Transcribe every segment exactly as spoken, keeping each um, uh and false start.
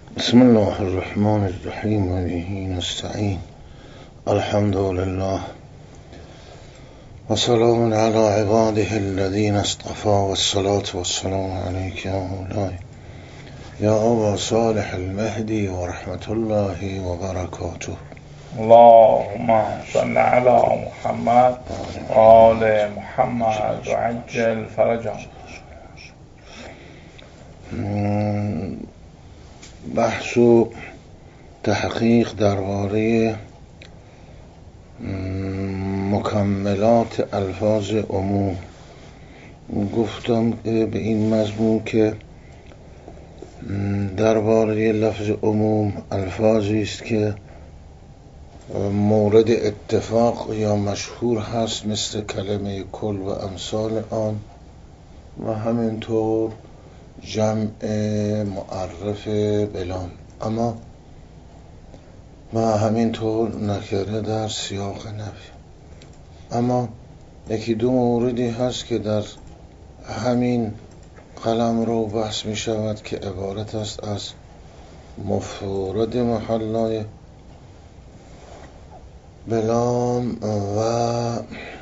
بسم الله الرحمن الرحیم و به نستعین. الحمد لله و سلام علی عباده الذین اصطفى و الصلاة و السلام علیک یا مولای یا ابا صالح المهدی و رحمت الله و برکاته. اللهم صل علی محمد و آل محمد و عجل فرجهم. بحث و تحقیق درباره مکملات الفاظ عموم. گفتم به این مضمون که درباره لفظ عموم الفاظی است که مورد اتفاق یا مشهور هست، مثل کلمه کل و امثال آن، و همینطور جمع معرف بلان، اما و همینطور نکره در سیاق نفی. اما یکی دو موردی هست که در همین قلم رو بحث می شود که عبارت است از مفرد محلای بلام و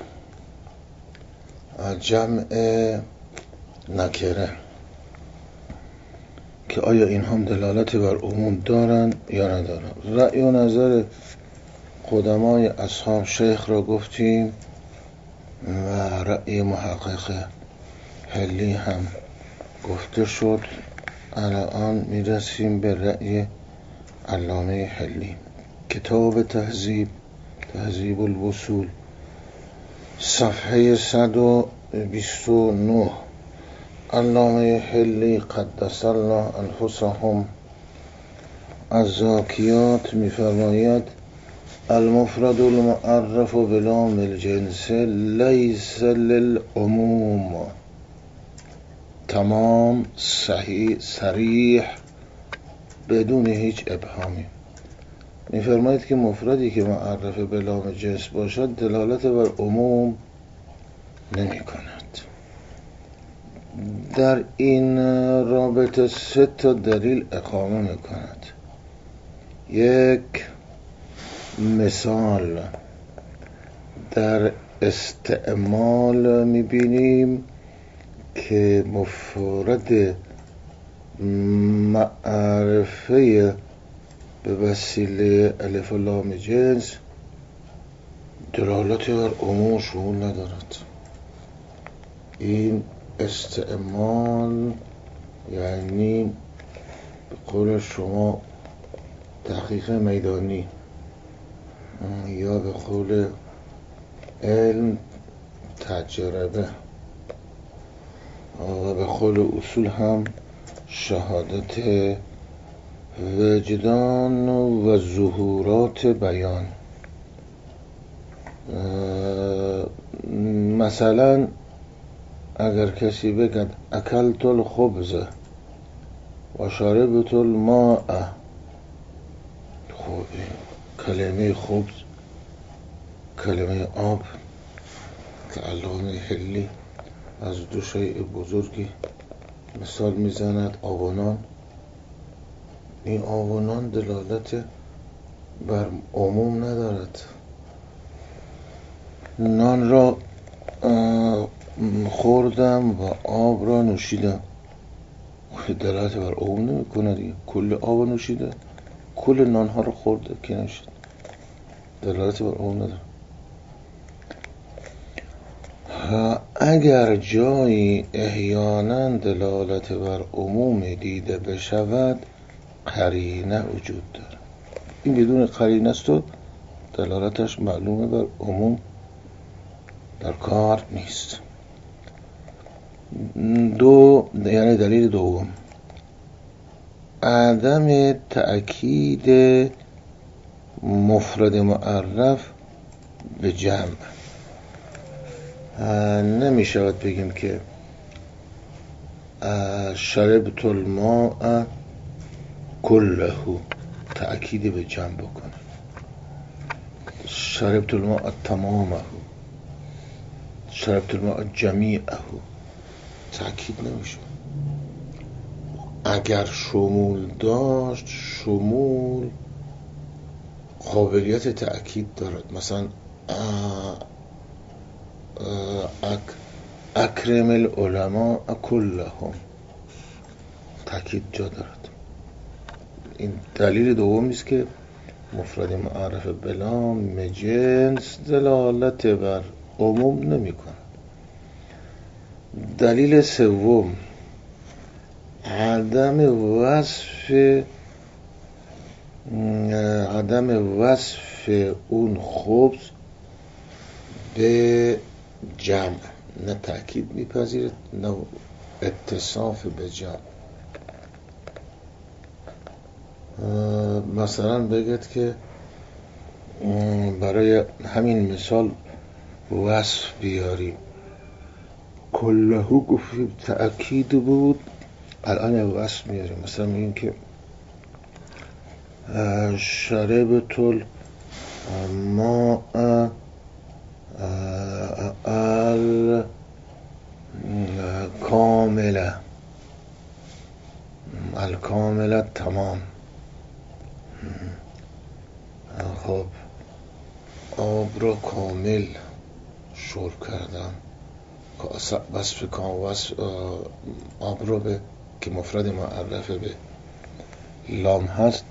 جمع نکره، که آیا این هم دلالت بر عموم دارن یا ندارن. رأی و نظر قدمای اصحاب شیخ را گفتیم و رأی محقق حلی هم گفته شد. الان میرسیم به رأی علامه حلی. کتاب تهذیب تهذیب الوصول، صفحه صد و بیست و نه. علامه حلی قدس الله انفسهم از زاکیات می‌فرماید: المفرد المعرف بلام الجنس لیس للعموم. تمام، صحیح، صریح، بدون هیچ ابهامی. می‌فرماید که مفردی که معرف بلام جنس باشد دلالت بر عموم نمی کند. در این رابطه سه تا دلیل اقامه می کند. یک، مثال در استعمال می بینیم که مفرد معرفه به وسیله الف و لام جنس دلالت بر عموم شمول ندارد. این استعمال یعنی به قول شما تحقیق میدانی، یا به قول علم تجربه، و به قول اصول هم شهادت وجدان و ظهورات بیان. مثلا اگر کسی بگد اکلت الخبز و شربت الماء، خب کلمه خبز، کلمه آب که علامه حلی از دو شیء بزرگی مثال میزند، آب و نان. این آب و نان دلالت بر عموم ندارد. نان را خوردم و آب را نوشیدم، دلالت بر عموم نمی کنه دیگه. کل آب نوشیده، کل نان ها رو خورده که نوشید، دلالت بر عموم نداره. اگر جایی احیانا دلالت بر عموم دیده بشود، قرینه وجود داره. این بدون قرینه است و دلالتش معلومه بر عموم در کار نیست. دو، یعنی دلیل دوم، عدم تأکید مفرد معرف به جمع. نمی شود بگیم که شربت الماء کله، تأکید به جمع بکنه. شربت الماء تمامه، شربت الماء جمیعه، تأکید نمیشه. اگر شمول داشت، شمول قابلیت تأکید دارد. مثلا اک اکرم العلماء کلهم تأکید جا دارد. این دلیل دومی است که مفرد معرف بلام جنس دلالت بر عموم نمی کند. دلیل سوم عدم وصف عدم وصف اون خبز به جمع، نه تأکید میپذیرد نه اتصاف به جمع. مثلا بگید که برای همین مثال وصف بیاریم، کلهو گفتیم تأکید بود، الان وصف میاریم. مثلا میگیم که شربت الماء الکامله الکامله تمام. خب آب رو کامل شرب کردم. وصف کام وصف آب رو به که مفرد معرفه به لام هست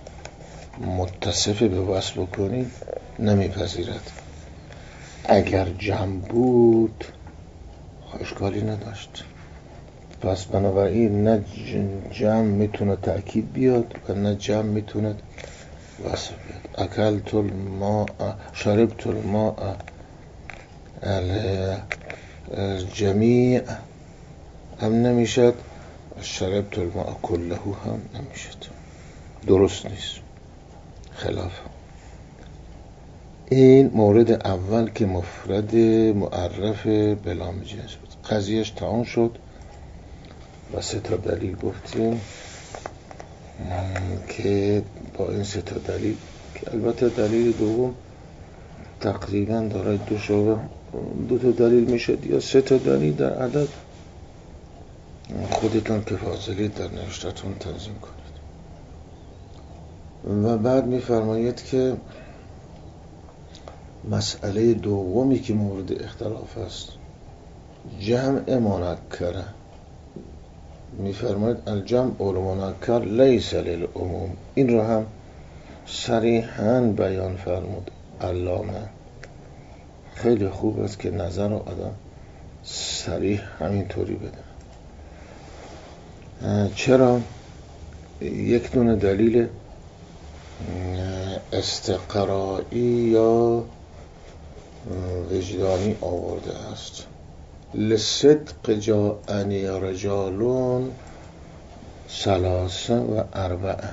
متصف به وصف بکنید نمیپذیرد. اگر جمع بود اشکالی نداشت. پس بنابراین نه جمع میتونه تأکید بیاد و نه جمع میتونه وصف بیاد. اکلت الماء شربت الماء الجمیع هم نمیشد، شربت الماء کله هم نمیشد. درست نیست، خلاف. این مورد اول که مفرد معرف بلام جنس بود. قضیهش تمام شد و سه تا دلیل گفتیم که با این سه تا دلیل که البته دلیل دوم تقریبا دارای دو شعبه دو تا دلیل میشد یا سه تا دلیل در عدد، خودتان که فاضلی در نوشتتون تنظیم کنید. و بعد میفرمایید که مسئله دومی که مورد اختلاف است جمع منکره. میفرماید الجمع المنکر لیس للعموم. این رو هم صریحاً بیان فرمود علامه. خیلی خوب است که نظر رو آدم صریح همینطوری بده. چرا؟ یک دونه دلیل استقرایی یا وجدانی آورده است. لصدق جاءنی رجالون ثلاثه و اربعه.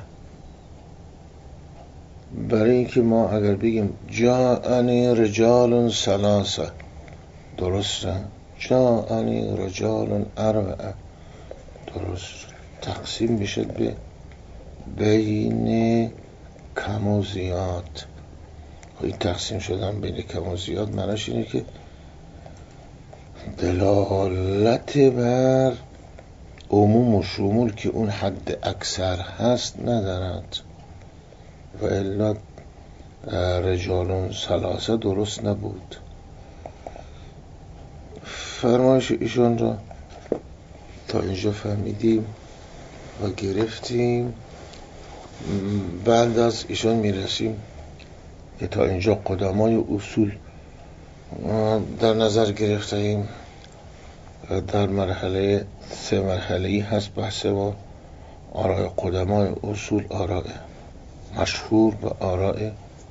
برای اینکه ما اگر بگیم جاءنی رجالون ثلاثه درسته، جاءنی رجالون اربعه درست، تقسیم میشه به بین کم و زیاد. این تقسیم شدن بین کم و زیاد معنیش اینه که دلالت بر عموم و شمول که اون حد اکثر هست ندارد و الا رجالون ثلاثه درست نبود. فرمایش ایشان را تا اینجا فهمیدیم و گرفتیم. بعد از ایشان میرسیم که تا اینجا قدمای اصول در نظر گرفتیم. در مرحله سه مرحله‌ای هست بحث ما، آراء قدمای اصول، آراء مشهور و آراء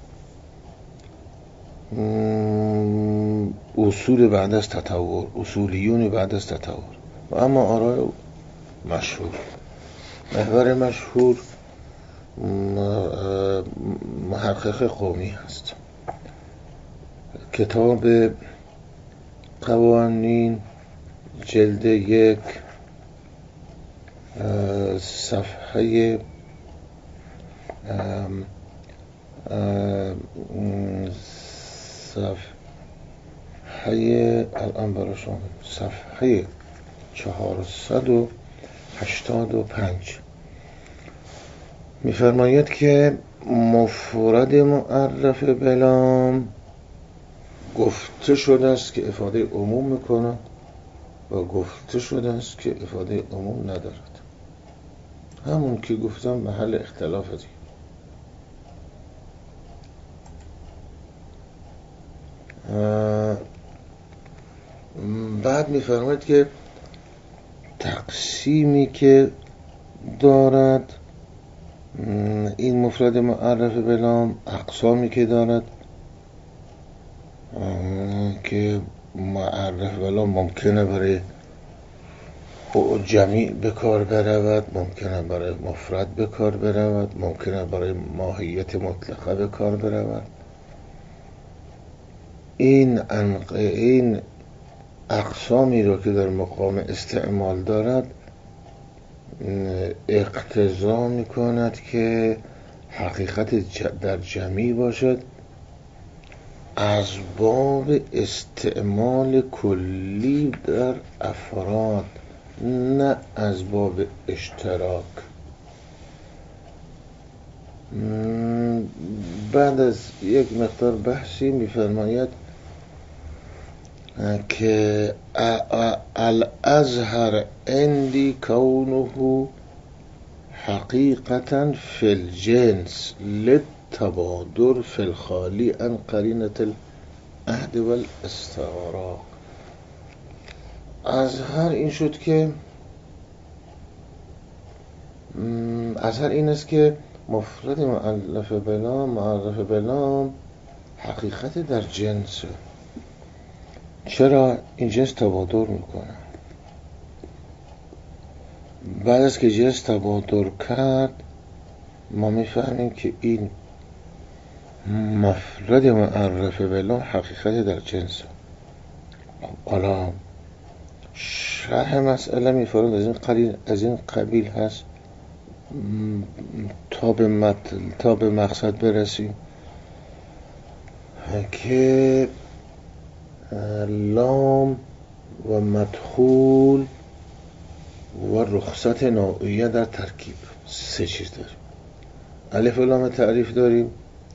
اصول بعد از تطور، اصولیون بعد از تطور. و اما آراء مشهور، محور مشهور محقق قومی هست. کتاب قوانین جلد یک صفحه صفحه الان براشون صفحه چهارصد و هشتاد و پنج می‌فرماید که مفرد معرف بلام گفته شده است که افاده عموم میکنه و گفته شده است که افاده عموم ندارد. همون که گفتم محل اختلاف دی. بعد میفرماید که تقسیمی که دارد این مفرد معرف بلام، اقسامی که دارد که معرف بلام ممکنه برای جمیع به کار برود، ممکنه برای مفرد به کار برود، ممکنه برای ماهیت مطلقه به کار برود. این این اقسامی رو که در مقام استعمال دارد اقتضا میکند که حقیقت در جمعی باشد از باب استعمال کلی در افراد، نه از باب اشتراک. بعد از یک مقدار بحثی میفرماید که الازهر عندی کونه حقیقتا فی الجنس للتبادر فی الخالی عن قرینة العهد والاستغراق. ازهر این شد که ازهر این است که مفرد معرف بلام معرف بلام حقیقت در جنسه. چرا؟ این جنس تبادر میکنه. بعد از که جنس تبادر کرد ما میفهمیم که این مفرد معرف بلام حقیقت در جنسه. حالا شرح مسئله میفرماید از این قبیل از این قبیل هست تا به مطلب تا به مقصد برسیم که لام و مدخول و رخصت نوعیه در ترکیب سه چیز داریم. الف و لام تعریف داریم،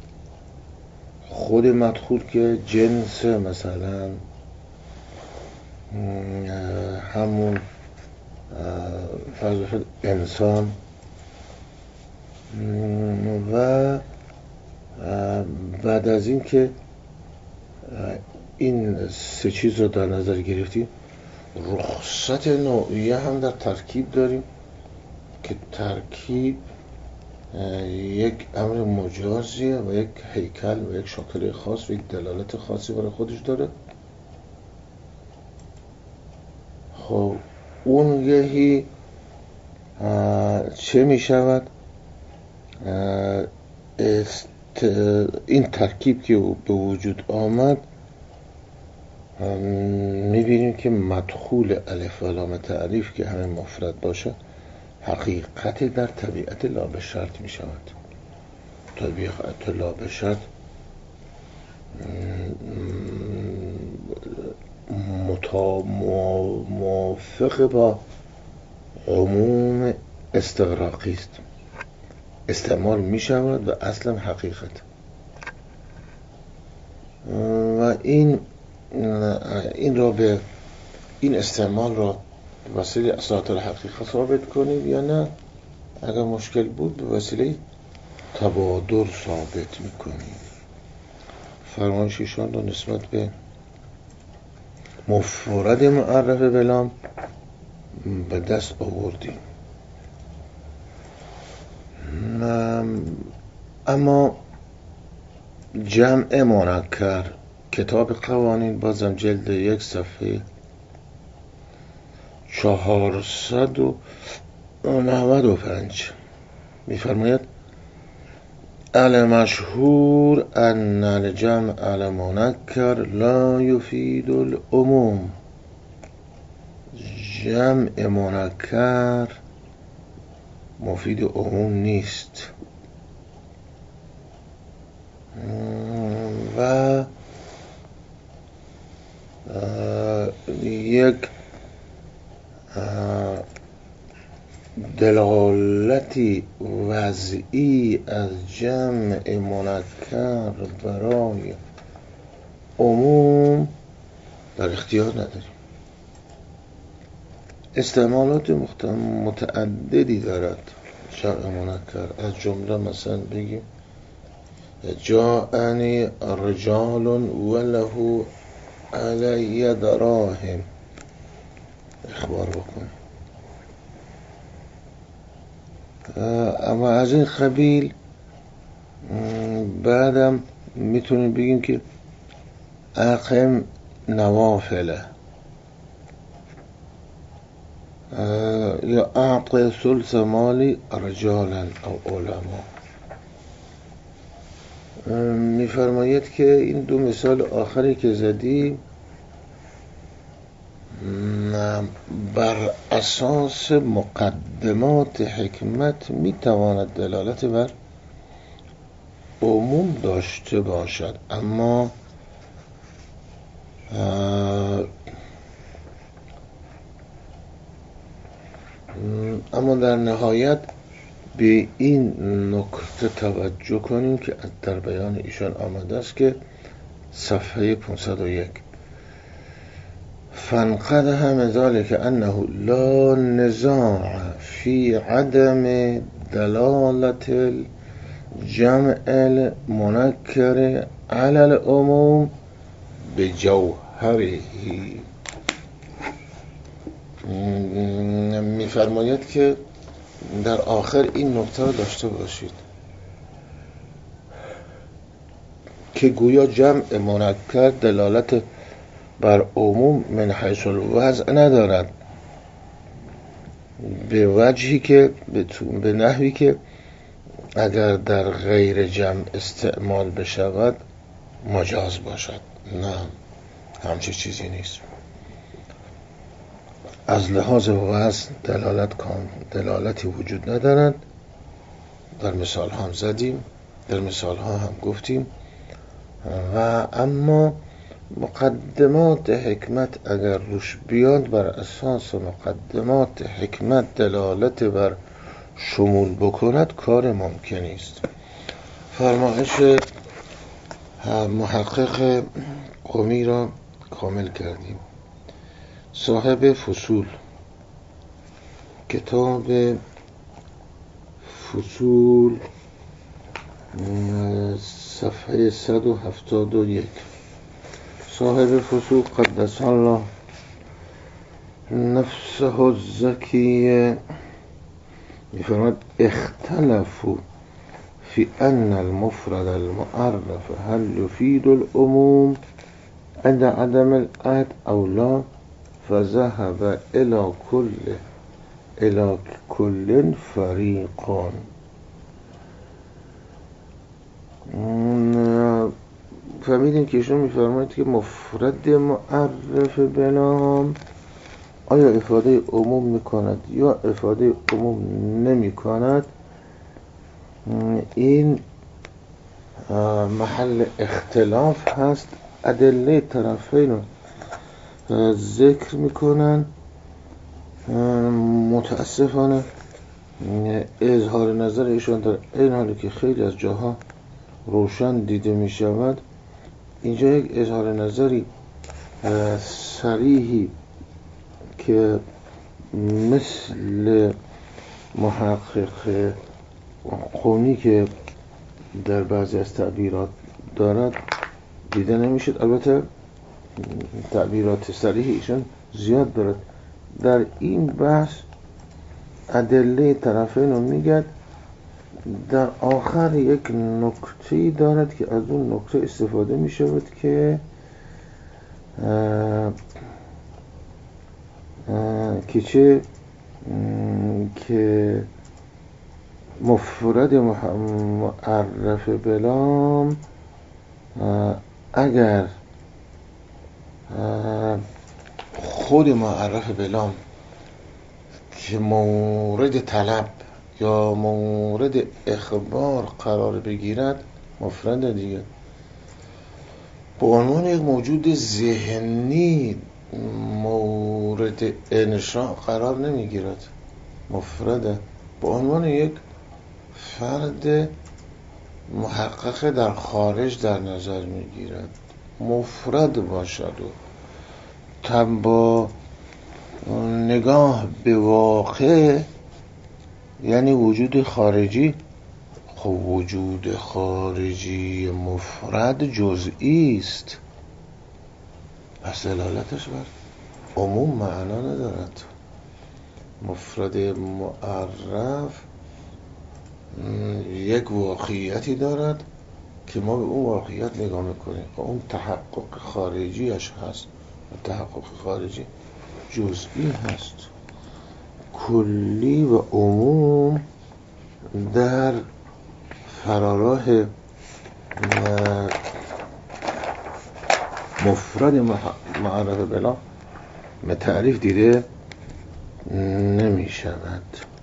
خود مدخول که جنس، مثلا همون فرض انسان، و بعد از این که این سه چیز رو در نظر گرفتیم رخصت نوعیه هم در ترکیب داریم که ترکیب یک امر مجازیه و یک هیکل و یک شاکله خاص و یک دلالت خاصی برای خودش داره. خب اون گهی چه می شود؟ این ترکیب که به وجود آمد میبینیم که مدخول الف و لام تعریف که همه مفرد باشه حقیقت در طبیعت لا به شرط می شود. طبیعت لا به شرط موافق با عموم استغراقی است، استعمال می شود و اصلا حقیقت. و این این را به این استعمال را به وسیله اصالت الحقیقه ثابت کنیم یا نه اگر مشکل بود به وسیله تبادر ثابت میکنیم. فرمایش ایشان را نسبت به مفرد معرف بلام به دست آوردیم. اما جمع منکر، کتاب قوانین، بازم جلد یک صفحه چهارصد و نود و پنج میفرماید المشهور ان الجمع المنکر لا یفید العموم. جمع منکر مفید عموم نیست و یک دلالتی وضعی از جمع منکر برای عموم در اختیار نداریم. استعمالات متعددی دارد جمع منکر، از جمله مثلا بگیم جاءنی رجال وله علی دراهم، اخبار بکنیم. اما از این قبیل بعدم میتونیم بگیم که اقم نوافله یا اعطی ثلث مالی رجالا او علما. میفرماید که این دو مثال آخری که زدیم بر اساس مقدمات حکمت میتواند دلالت بر عموم داشته باشد، اما اما در نهایت به این نکته توجه کنیم که در بیان ایشان آمده است که صفحه پانصد و یک فانقد هم ذلك انه لا نزاع فی عدم دلالت الجمع المنکر علی العموم بجوهره. میفرماید که در آخر این نکته رو داشته باشید که گویا جمع منکر دلالت بر عموم من حیث الوضع ندارد، به وجهی که به نحوی که اگر در غیر جمع استعمال بشود مجاز باشد. نه، همچه چیزی نیست. از لحاظ وزن دلالت کن دلالتی وجود ندارد. در مثال هم زدیم، در مثال ها هم گفتیم. و اما مقدمات حکمت اگر روش بیاد، بر اساس مقدمات حکمت دلالت بر شمول بکند، کار ممکنی است. فرمایش محقق قمی را کامل کردیم. صاحب فصول، کتاب فصول، صفحه صد و هفتاد و یک. صاحب فصول قدس الله نفسه الزکیه میفرماید اختلفوا فی ان المفرد المعرف هل یفید العموم عند عدم العهد او لا، فذهب الى كل الى كل فریقان. فهمیدیم که ایشون میفرماید که مفرد معرف بنام آیا افاده عموم میکند یا افاده عموم نمیکند، این محل اختلاف هست. ادله طرفین رو ذکر میکنن. متاسفانه اظهار نظر ایشان در این حالی که خیلی از جاها روشن دیده میشود، اینجا یک اظهار نظری صریحی که مثل محقق قمی که در بعضی از تعبیرات دارد دیده نمیشد. البته تعبیرات صریح ایشان زیاد دارد. در این بحث ادله طرفین رو میگد، در آخر یک نکته دارد که از اون نکته استفاده می شود که که چه که مفرد معرف بلام اگر خود معرف بلام که مورد طلب یا مورد اخبار قرار بگیرد، مفرد دیگه به عنوان یک موجود ذهنی مورد انشاء قرار نمیگیرد. مفرده به عنوان یک فرد محقق در خارج در نظر میگیرد، مفرد باشد و تب با نگاه به واقع، یعنی وجود خارجی. خب وجود خارجی مفرد جزئی است، پس دلالتش بر عموم معنا ندارد. مفرد معرف یک واقعیتی دارد که ما به اون واقعیت نگاه میکنیم، اون تحقق خارجیش هست و تحقق خارجی جزئی هست. کلی و عموم در فراراه مفرد معرف بلا تعریف دیده نمی شود.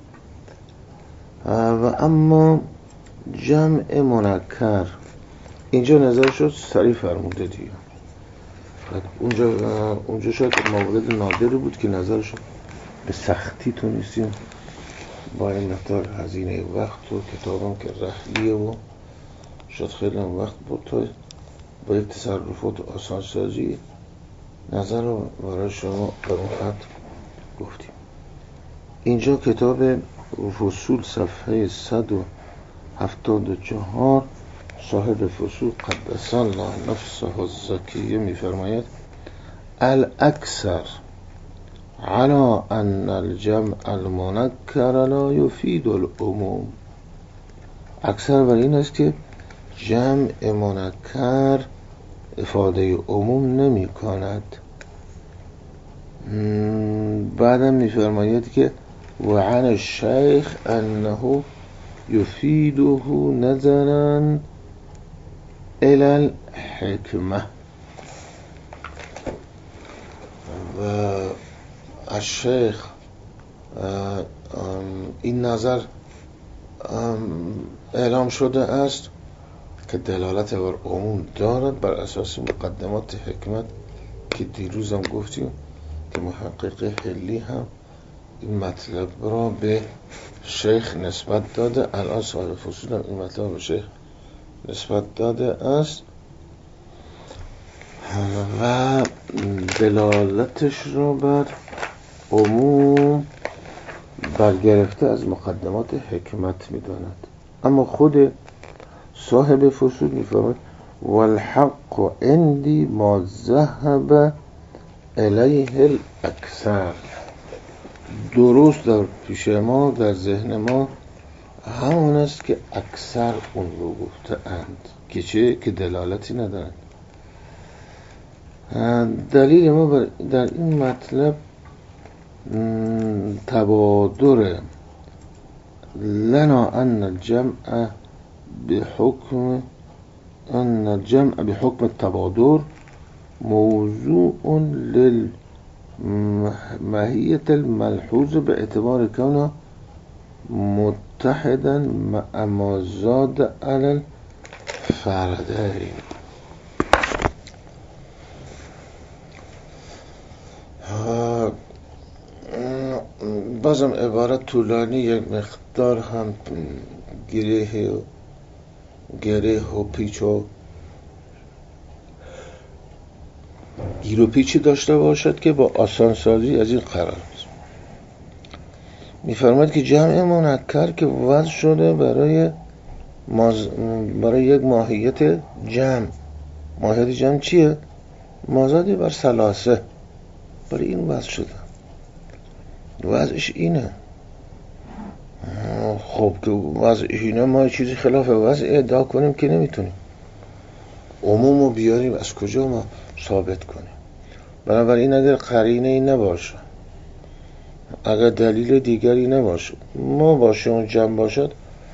و اما جمع منکر اینجا نظر شد سریع فرموده دیگه. اونجا اونجا شاید مورد نادری بود که نظرشون به سختی تونستیم با این مقدار هزینه وقت و کتابم که رحلیه و شاید خیلی هم وقت بود تا با یک تصرفات آسانسازی نظر رو برای شما به اون خط گفتیم. اینجا کتاب فصول صفحه صد و هفتاد و چهار صاحب فصول قدس الله نفسه الزکیه میفرماید الاکثر على ان الجمع المنکر لا یفید العموم. اکثر بر این است که جمع منکر افاده عموم نمی کند. بعدم میفرماید که و عن الشیخ انه یفیده نظرا الى الحکمه. و الشیخ این نظر اعلام شده است که دلالت بر عموم دارد بر اساس مقدمات حکمت که دیروز هم گفتیم که محقق حلی هم این مطلب را به شیخ نسبت داده. الان صاحب فصول هم این مطلب به شیخ نسبت داده است و دلالتش را بر عموم برگرفته از مقدمات حکمت می‌داند. اما خود صاحب فصول می‌فرماید والحق عندي ما ذهب الیه الاکثر. درست در پیش ما، در ذهن ما همون است که اکثر اون رو گفته اند که چه؟ که دلالتی ندارد. دلیل ما در این مطلب تبادر لنا ان الجمع بحکم ان الجمع بحکم التبادر موضوع للماهیت الملحوظ به اعتبار کونه متحدا مع ما زاد علی الفردین. بازم عبارت طولانی، یک مقدار هم گره و گره و پیچ و گیر و پیچی داشته باشد که با آسانسازی از این قرار است. میفرماید که جمع منکر که وضع شده برای ماز... برای یک ماهیت جمع. ماهیت جمع چیه؟ مازادی بر ثلاثه، برای این وضع شده. وضعش اینه. خب که وضعش اینه، ما چیزی خلاف وضع ادعا کنیم که نمیتونیم. عمومو بیاریم از کجا ما ثابت کنیم؟ بنابراین اگر قرینه ای نباشه، اگر دلیل دیگری نباشه، ما باشه اون جمع باشد،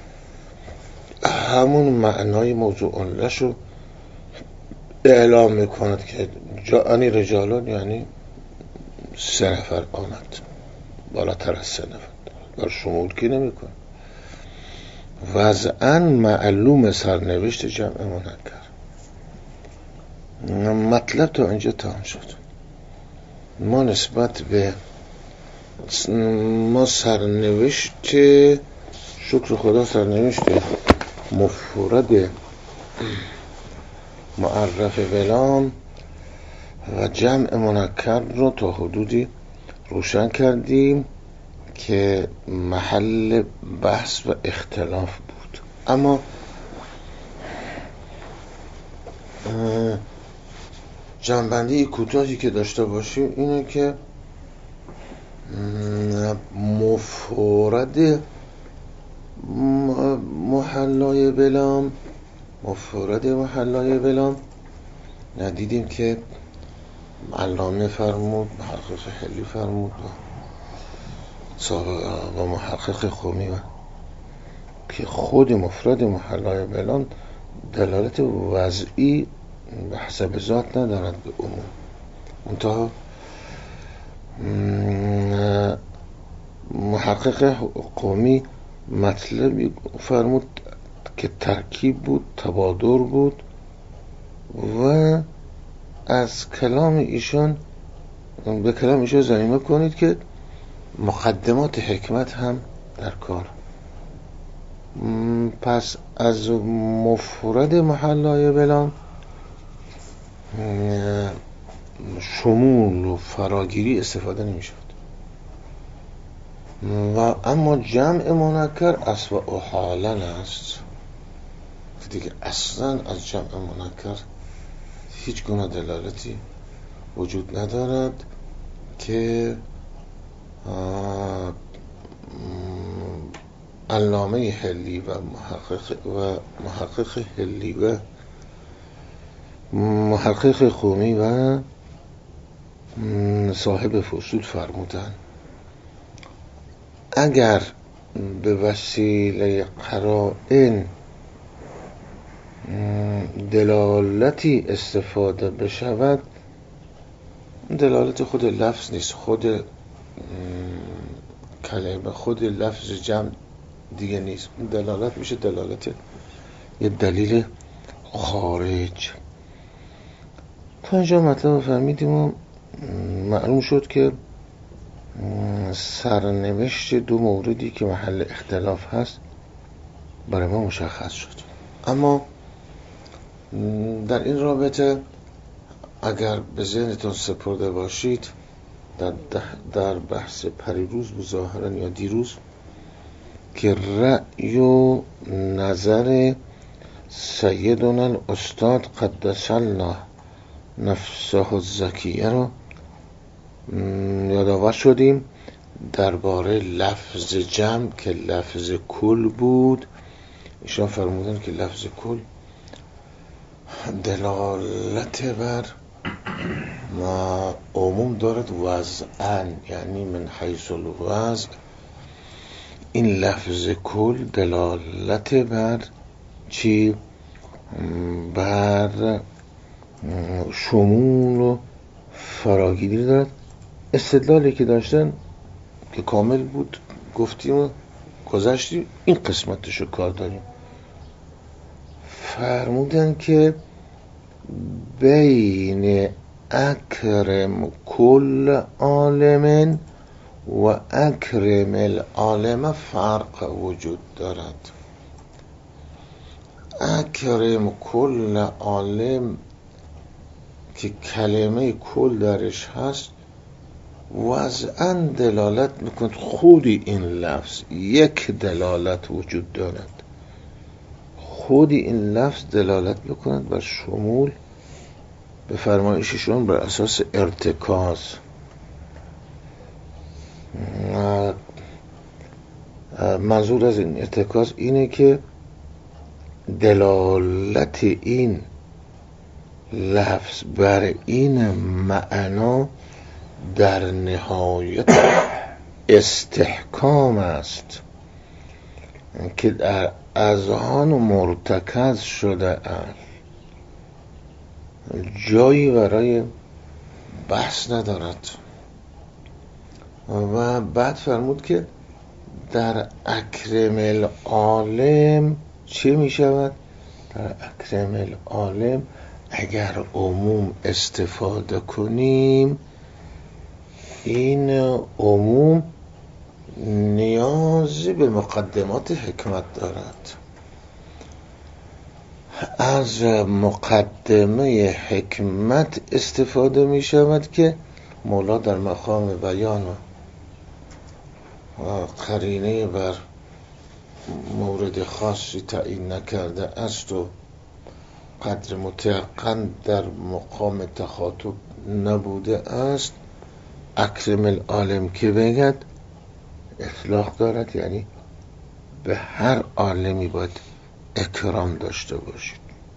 همون معنای موضوع لشو اعلام میکند که جاءنی رجالان، یعنی سه نفر آمد، بالاتر از سه نفر بر شمول که نمی کن. وضعاً معلوم سرنوشت جمع منکر. مطلب تا اینجا تمام شد. ما نسبت به ما سرنوشت شکر خدا سرنوشت مفرد معرف بلام و جمع منکر رو تا حدودی روشن کردیم که محل بحث و اختلاف بود. اما جنبندی کوتاهی که داشته باشیم اینه که مفرد محلای بلام مفرد محلای بلام ندیدیم که علامه فرمود، محقق حلی فرمود و محقق خومی و که خود مفرد محلای بلام دلالت وضعی به حسب ذات ندارد به عموم. منتها محقق قومی مطلبی فرمود که ترکیب بود، تبادر بود و از کلام ایشان به کلام ایشان ضمیمه کنید که مقدمات حکمت هم در کار. پس از مفرد محلای بلام شمول و فراگیری استفاده نمی شود و اما جمع منکر اصل و حالن است دیگه. اصلا از جمع منکر هیچ گونه دلالتی وجود ندارد که علامه حلی و محقق و محقق حلی و محقق خومی و صاحب فصول فرمودن اگر به وسیله قرائن دلالتی استفاده بشود، دلالت خود لفظ نیست، خود کلمه، خود لفظ جمع دیگه نیست، دلالت میشه دلالت یه دلیل خارج. تا اینجا مطلب فهمیدیم و معلوم شد که سرنوشت دو موردی که محل اختلاف هست برای ما مشخص شد. اما در این رابطه اگر به ذهنتون سپرده باشید در, در بحث پریروز بود ظاهرا یا دیروز که رأی و نظر سیدنا الاستاد قدس الله نفسه الزکیه رو یادآور شدیم درباره لفظ جمع که لفظ کل بود. ایشان فرمودن که لفظ کل دلالت بر ما عموم دارد وضعاً، یعنی من حیث الوضع این لفظ کل دلالت بر چی؟ بر شمول و فراگیری دارد. استدلالی که داشتن که کامل بود گفتیم و گذشتیم، این قسمتشو کار داریم. فرمودن که بین اکرم کل عالم و اکرم العالم فرق وجود دارد. اکرم کل عالم که کلمه کل درش هست وضعاً دلالت میکند خودی این لفظ یک دلالت وجود دارد، خودی این لفظ دلالت میکند بر شمول به فرمایششون بر اساس ارتکاز. منظور از این ارتکاز اینه که دلالت این لفظ بر این معنا در نهایت استحکام است که در اذهان مرتکز شده است، جایی برای بحث ندارد. و بعد فرمود که در اکرم العالم چه می شود؟ در اکرم العالم اگر عموم استفاده کنیم این عموم نیازی به مقدمات حکمت دارد. از مقدمه حکمت استفاده می شود که مولا در مقام بیان و قرینه بر مورد خاصی تعیین نکرده است و قدر متیقن در مقام تخاطب نبوده است. اکرم العالم که بگد اطلاق دارد، یعنی به هر عالمی باید اکرام داشته باشید.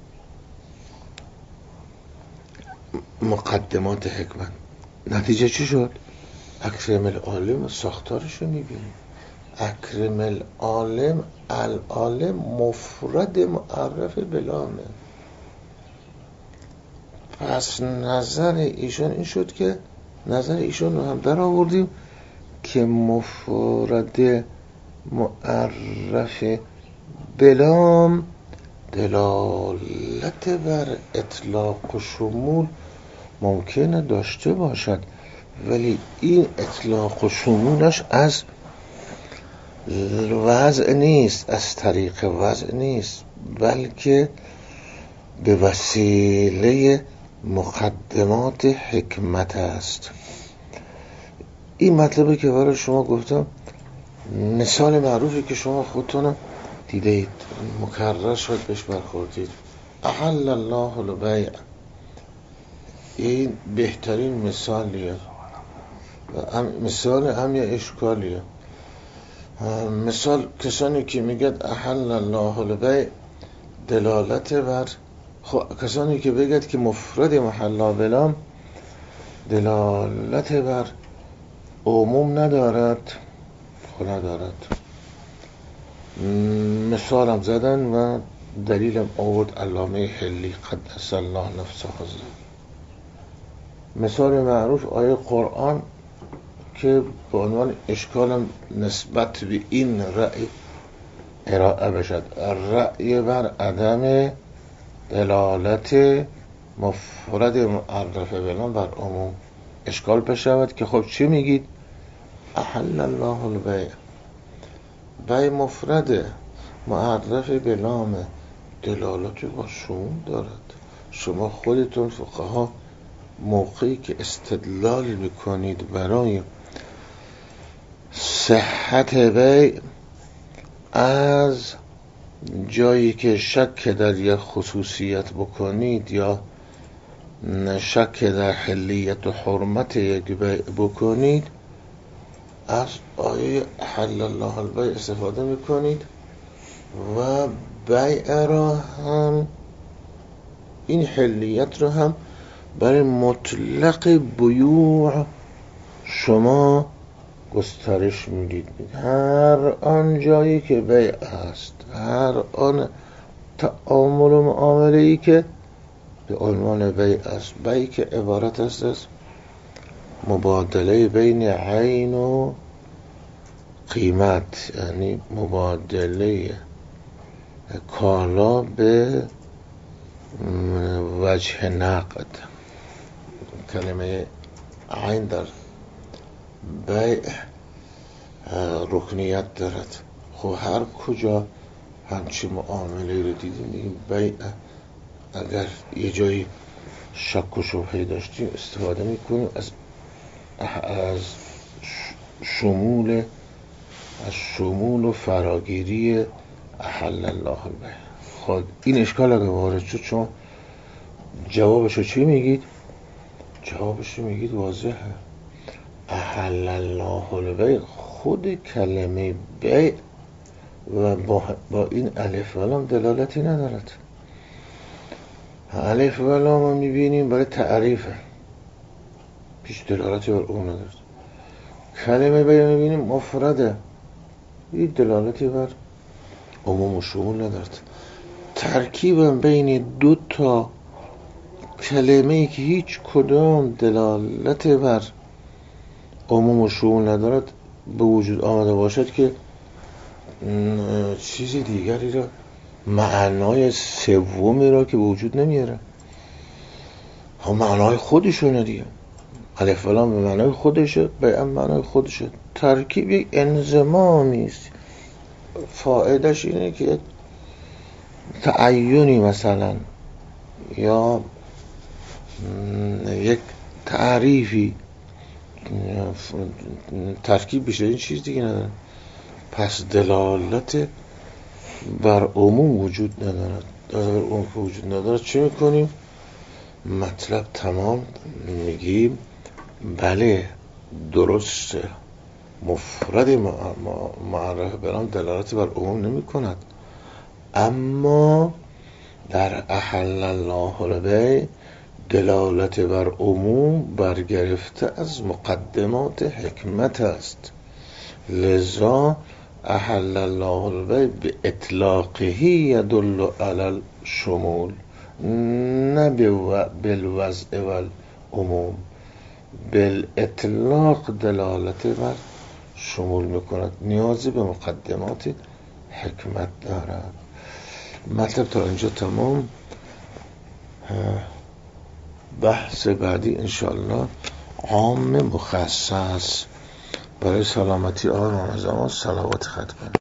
مقدمات حکمت نتیجه چی شد؟ اکرم العالم ساختارش رو میبینیم. اکرم العالم، العالم مفرد معرف بلامه. پس نظر ایشان این شد که نظر ایشان رو هم در آوردیم که مفرد معرف بلام دلالت بر اطلاق و شمول ممکنه داشته باشد، ولی این اطلاق و شمولش از وضع نیست، از طریق وضع نیست، بلکه به وسیله مقدمات حکمت است. این مطلبی که برای شما گفتم مثال معروفی که شما خودتون دیدید، مکرر شد بهش برخوردید. احل الله البیع، این بهترین مثالیه و مثال هم یه اشکالیه. مثال کسانی که میگد احل الله البیع دلالت بر خب کسانی که بگد که مفرد محلا بلام دلالت بر عموم ندارد، خب ندارد. مثالم زدن و دلیلم آورد علامه حلی قدس الله نفسه. مثال معروف آیه قرآن که به عنوان اشکالم نسبت به این رأی ارائه بشد، رأی بر عدم دلالت مفرد معرف بلام بر عموم اشکال بشود که خب چی میگید؟ احل الله البیع، بیع مفرد معرف بلام دلالت بر شمول دارد. شما خودتون فقها موقعی که استدلال میکنید برای صحت بیع از جایی که شک در یک خصوصیت بکنید یا شک در حلیت و حرمت یک بیع بکنید، از آیه حل الله البیع استفاده میکنید و بیع را هم، این حلیت رو هم برای مطلق بیوع شما گسترش میدید. هر آن جایی که بیع هست، هر آن تعامل و معامله ای که به عنوان بیع است، بیع که عبارت است از مبادله بین عین و قیمت، یعنی مبادله کالا به وجه نقد. کلمه عین در بیع رکنیت دارد. خب هر کجا همچی معامله رو دیدیم میگیم بیع. اگر یه جایی شک و شبهه داشتیم استفاده میکنیم از از شمول از شمول و فراگیری احل الله البیع. خب این اشکال اگه وارد شد چون جوابشو چی میگید؟ جوابشو میگید واضحه. احل الله البیع خود کلمه بیع و با, با این الف و لام دلالتی ندارد. الف و لام رو میبینیم برای تعریفه، پیش دلالتی بر اون ندارد. کلمه بیع میبینیم مفرده، این دلالتی بر عموم و شمول ندارد. ترکیب بین دو تا کلمه ای که هیچ کدام دلالت بر عموم و شمول ندارد به وجود آمده باشد که چیزی دیگری را، معنای سومی را که به وجود نمیاره. هم معنای خودشونه دیگه. الف و لام به معنای خودشه، بیان معنای خودشه. ترکیب یک انضمامی است، فایدهش اینه که تعینی مثلا یا یک تعریفی، ترکیب بیشتر این چیز دیگه نداره. پس دلالت بر عموم وجود ندارد. در عموم وجود ندارد چه میکنیم؟ مطلب تمام میگیم بله درسته، مفرد معرف بلام دلالت بر عموم نمی کند، اما در احل الله البیع دلالت بر عموم برگرفته از مقدمات حکمت است، لذا احل الله البیع به اطلاقه یدل علی الشمول نه بالوضع والعموم، بالاطلاق دلالت بر شمول میکند، نیازی به مقدمات حکمت دارد. مطلب تا اینجا تمام. بحث بعدی انشاءالله عام مخصص برای سلامتی آن و زمان صلوات ختم.